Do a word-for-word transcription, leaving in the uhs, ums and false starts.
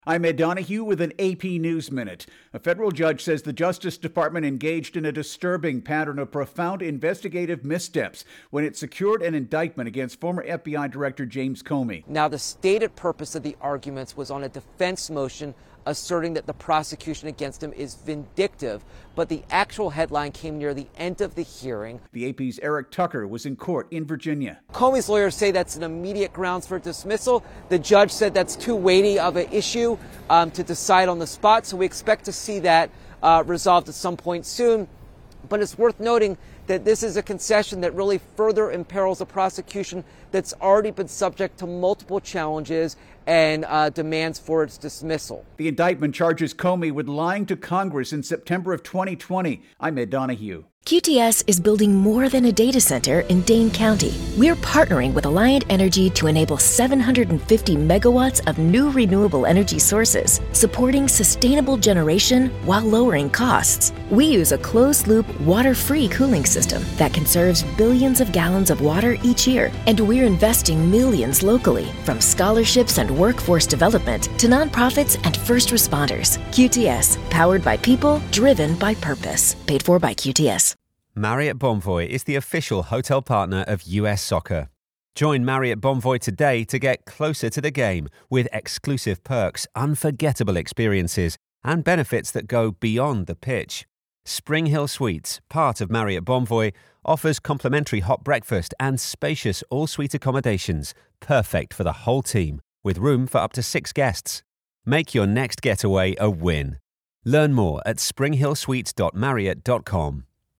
I'm Ed Donahue with an A P News Minute. A federal judge says the Justice Department engaged in a disturbing pattern of profound investigative missteps when it secured an indictment against former F B I Director James Comey. Now, the stated purpose of the arguments was on a defense motion asserting that the prosecution against him is vindictive, but the actual headline came near the end of the hearing. The A P's Eric Tucker was in court in Virginia. Comey's lawyers say that's an immediate grounds for dismissal. The judge said that's too weighty of an issue um, to decide on the spot, so we expect to see that uh, resolved at some point soon. But it's worth noting that this is a concession that really further imperils a prosecution that's already been subject to multiple challenges and uh, demands for its dismissal. The indictment charges Comey with lying to Congress in September of twenty twenty. I'm Ed Donahue. Q T S is building more than a data center in Dane County. We're partnering with Alliant Energy to enable seven hundred fifty megawatts of new renewable energy sources, supporting sustainable generation while lowering costs. We use a closed-loop, water-free cooling system that conserves billions of gallons of water each year, and we're investing millions locally, from scholarships and workforce development to nonprofits and first responders. Q T S, powered by people, driven by purpose. Paid for by Q T S. Marriott Bonvoy is the official hotel partner of U S Soccer. Join Marriott Bonvoy today to get closer to the game with exclusive perks, unforgettable experiences, and benefits that go beyond the pitch. Spring Hill Suites, part of Marriott Bonvoy, offers complimentary hot breakfast and spacious all-suite accommodations, perfect for the whole team, with room for up to six guests. Make your next getaway a win. Learn more at spring hill suites dot marriott dot com.